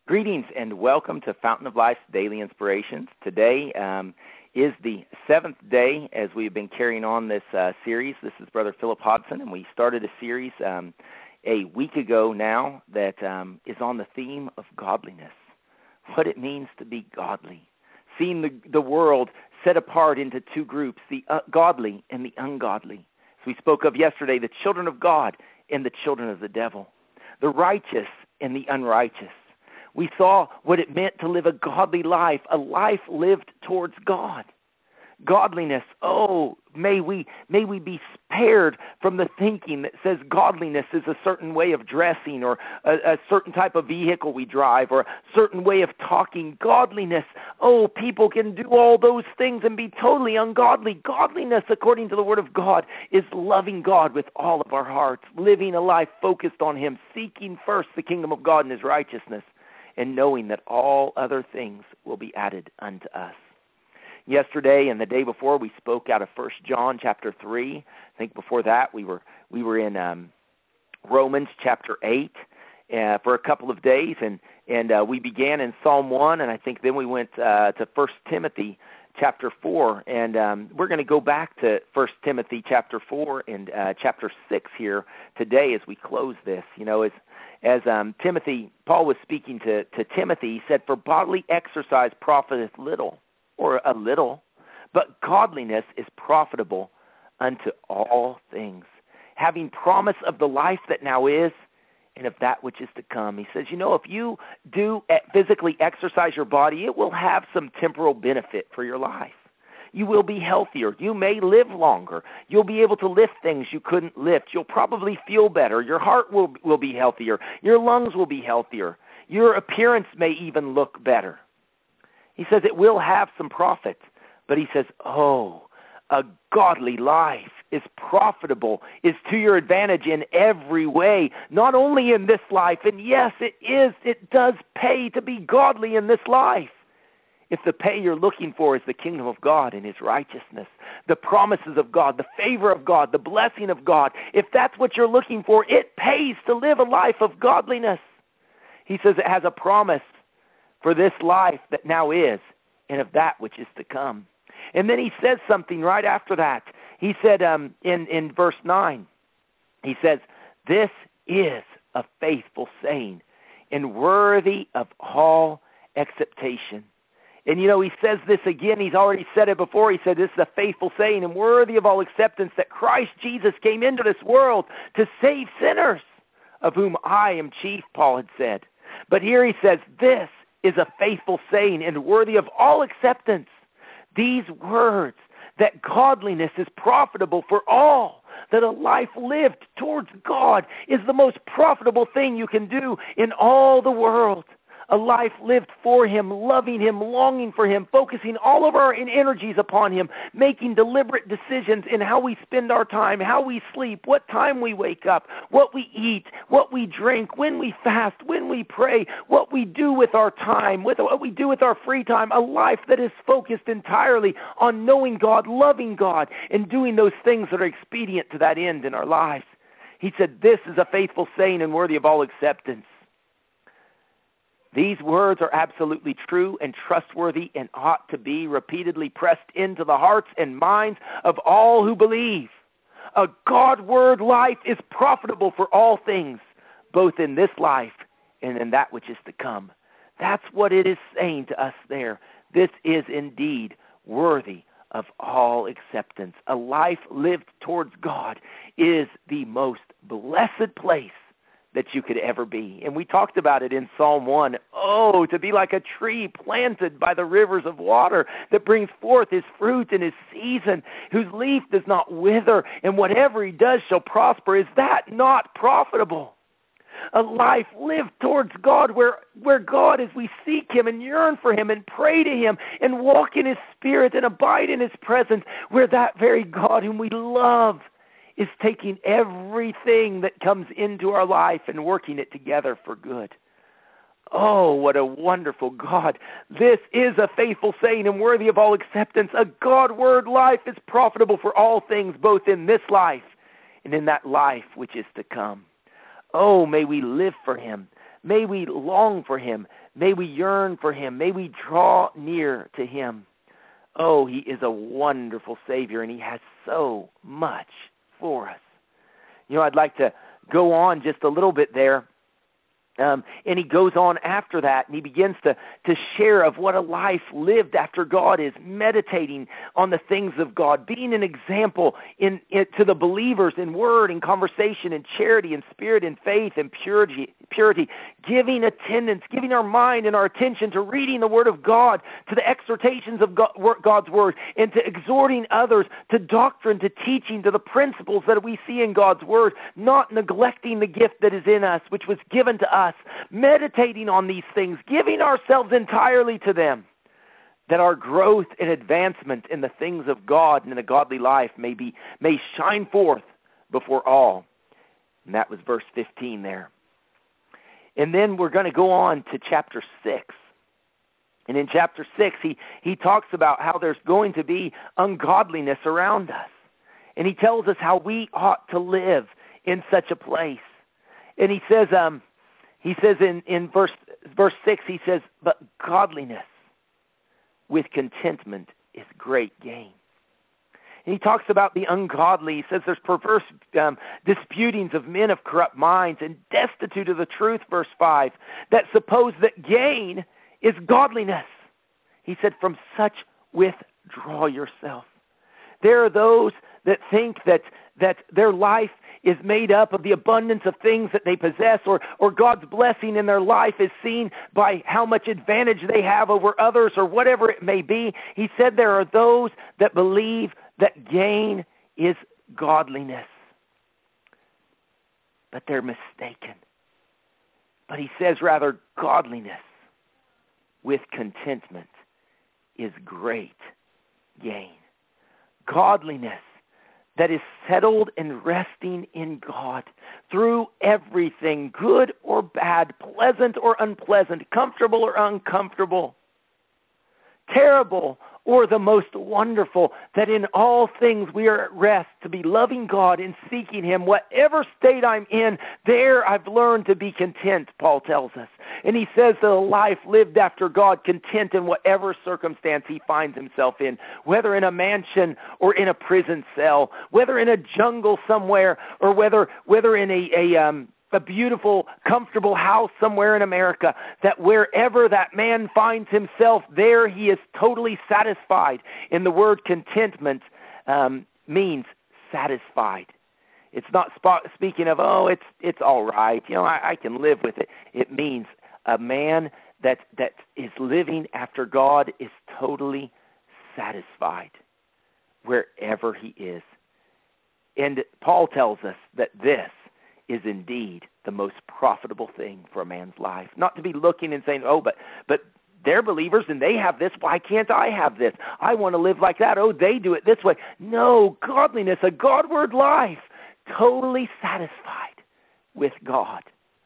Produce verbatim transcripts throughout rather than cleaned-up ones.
Greetings and welcome to Fountain of Life's Daily Inspirations. Today um, is the seventh day as we've been carrying on this uh, series. This is Brother Philip Hodson, and we started a series um, a week ago now that um, is on the theme of godliness, what it means to be godly, seeing the, the world set apart into two groups, the uh, godly and the ungodly. As we spoke of yesterday, the children of God and the children of the devil, the righteous and the unrighteous. We saw what it meant to live a godly life, a life lived towards God. Godliness, oh, may we may we be spared from the thinking that says godliness is a certain way of dressing or a, a certain type of vehicle we drive or a certain way of talking. Godliness, oh, people can do all those things and be totally ungodly. Godliness, according to the Word of God, is loving God with all of our hearts, living a life focused on Him, seeking first the kingdom of God and His righteousness, and knowing that all other things will be added unto us. Yesterday and the day before, we spoke out of First John chapter three. I think before that, we were we were in um, Romans chapter eight uh, for a couple of days, and and uh, we began in Psalm one, and I think then we went uh, to First Timothy chapter four, and um, we're going to go back to First Timothy chapter four and uh, chapter six here today as we close this. You know, as As um, Timothy, Paul was speaking to, to Timothy, he said, "For bodily exercise profiteth little," or a little, "but godliness is profitable unto all things, having promise of the life that now is and of that which is to come." He says, you know, if you do physically exercise your body, it will have some temporal benefit for your life. You will be healthier. You may live longer. You'll be able to lift things you couldn't lift. You'll probably feel better. Your heart will will be healthier. Your lungs will be healthier. Your appearance may even look better. He says it will have some profit, but he says, oh, a godly life is profitable, is to your advantage in every way, not only in this life. And yes, it is. It does pay to be godly in this life. If the pay you're looking for is the kingdom of God and His righteousness, the promises of God, the favor of God, the blessing of God, if that's what you're looking for, it pays to live a life of godliness. He says it has a promise for this life that now is and of that which is to come. And then he says something right after that. He said um, in, in verse nine, he says, "This is a faithful saying and worthy of all acceptation." And, you know, he says this again. He's already said it before. He said this is a faithful saying and worthy of all acceptance that Christ Jesus came into this world to save sinners, of whom I am chief, Paul had said. But here he says this is a faithful saying and worthy of all acceptance. These words, that godliness is profitable for all, that a life lived towards God is the most profitable thing you can do in all the world. A life lived for Him, loving Him, longing for Him, focusing all of our energies upon Him, making deliberate decisions in how we spend our time, how we sleep, what time we wake up, what we eat, what we drink, when we fast, when we pray, what we do with our time, with what we do with our free time. A life that is focused entirely on knowing God, loving God, and doing those things that are expedient to that end in our lives. He said, this is a faithful saying and worthy of all acceptance. These words are absolutely true and trustworthy and ought to be repeatedly pressed into the hearts and minds of all who believe. A God-word life is profitable for all things, both in this life and in that which is to come. That's what it is saying to us there. This is indeed worthy of all acceptance. A life lived towards God is the most blessed place that you could ever be. And we talked about it in Psalm one. Oh, to be like a tree planted by the rivers of water that brings forth his fruit in his season, whose leaf does not wither, and whatever he does shall prosper. Is that not profitable? A life lived towards God where, where God, as we seek Him and yearn for Him and pray to Him and walk in His Spirit and abide in His presence, where that very God whom we love is taking everything that comes into our life and working it together for good. Oh, what a wonderful God. This is a faithful saying and worthy of all acceptance. A God-word life is profitable for all things, both in this life and in that life which is to come. Oh, may we live for Him. May we long for Him. May we yearn for him. May we draw near to him. Oh, he is a wonderful Savior, and he has so much for us. You know, I'd like to go on just a little bit there. Um, and he goes on after that, and he begins to, to share of what a life lived after God is, meditating on the things of God, being an example in, in to the believers in word and conversation and charity and spirit and faith and purity, purity, giving attendance, giving our mind and our attention to reading the Word of God, to the exhortations of God, God's Word, and to exhorting others to doctrine, to teaching, to the principles that we see in God's Word, not neglecting the gift that is in us, which was given to us, meditating on these things, giving ourselves entirely to them, that our growth and advancement in the things of God and in a godly life may be may shine forth before all. And that was verse fifteen there. And then we're going to go on to chapter six. And in chapter six, he, he talks about how there's going to be ungodliness around us. And he tells us how we ought to live in such a place. And he says, um, he says in, in verse verse six, he says, but godliness with contentment is great gain. And he talks about the ungodly. He says there's perverse um, disputings of men of corrupt minds and destitute of the truth, verse five, that suppose that gain is godliness. He said, from such withdraw yourself. There are those that think that, that their life is made up of the abundance of things that they possess, or, or God's blessing in their life is seen by how much advantage they have over others, or whatever it may be. He said there are those that believe that gain is godliness. But they're mistaken. But he says rather, godliness with contentment is great gain. Godliness that is settled and resting in God through everything, good or bad, pleasant or unpleasant, comfortable or uncomfortable, terrible or the most wonderful, that in all things we are at rest to be loving God and seeking him. Whatever state I'm in, there I've learned to be content, Paul tells us. And he says that a life lived after God, content in whatever circumstance he finds himself in, whether in a mansion or in a prison cell, whether in a jungle somewhere, or whether whether in a, a um a beautiful, comfortable house somewhere in America, that wherever that man finds himself, there he is totally satisfied. And the word contentment um, means satisfied. It's not sp- speaking of, oh, it's it's all right, you know, I, I can live with it. It means a man that that is living after God is totally satisfied wherever he is. And Paul tells us that this is indeed the most profitable thing for a man's life. Not to be looking and saying, oh, but but they're believers and they have this. Why can't I have this? I want to live like that. Oh, they do it this way. No, godliness, a Godward life, totally satisfied with God.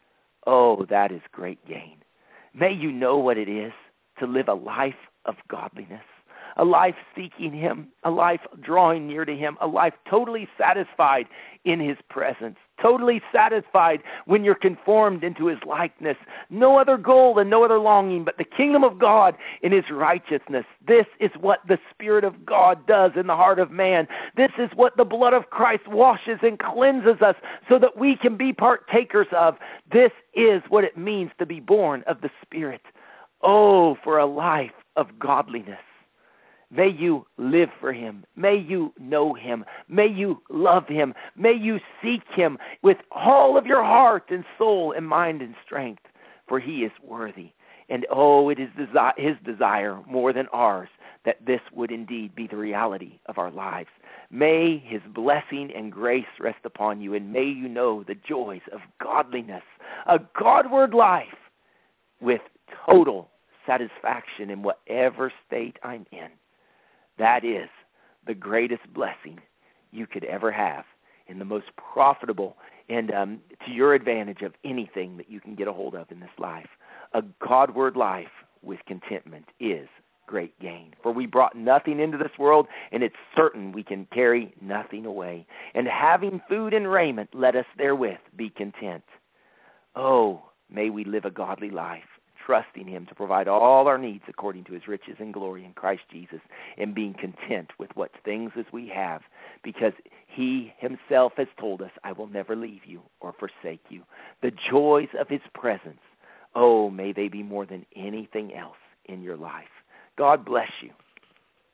Oh, that is great gain. May you know what it is to live a life of godliness, a life seeking him, a life drawing near to him, a life totally satisfied in his presence, totally satisfied when you're conformed into his likeness. No other goal and no other longing but the kingdom of God in his righteousness. This is what the Spirit of God does in the heart of man. This is what the blood of Christ washes and cleanses us so that we can be partakers of. This is what it means to be born of the Spirit. Oh, for a life of godliness. May you live for him. May you know him. May you love him. May you seek him with all of your heart and soul and mind and strength, for he is worthy. And oh, it is desi- his desire more than ours that this would indeed be the reality of our lives. May his blessing and grace rest upon you, and may you know the joys of godliness, a Godward life with total satisfaction in whatever state I'm in. That is the greatest blessing you could ever have, and the most profitable and um, to your advantage of anything that you can get a hold of in this life. A Godward life with contentment is great gain. For we brought nothing into this world, and it's certain we can carry nothing away. And having food and raiment, let us therewith be content. Oh, may we live a godly life, trusting him to provide all our needs according to his riches and glory in Christ Jesus, and being content with what things as we have, because he himself has told us, I will never leave you or forsake you. The joys of his presence, oh, may they be more than anything else in your life. God bless you.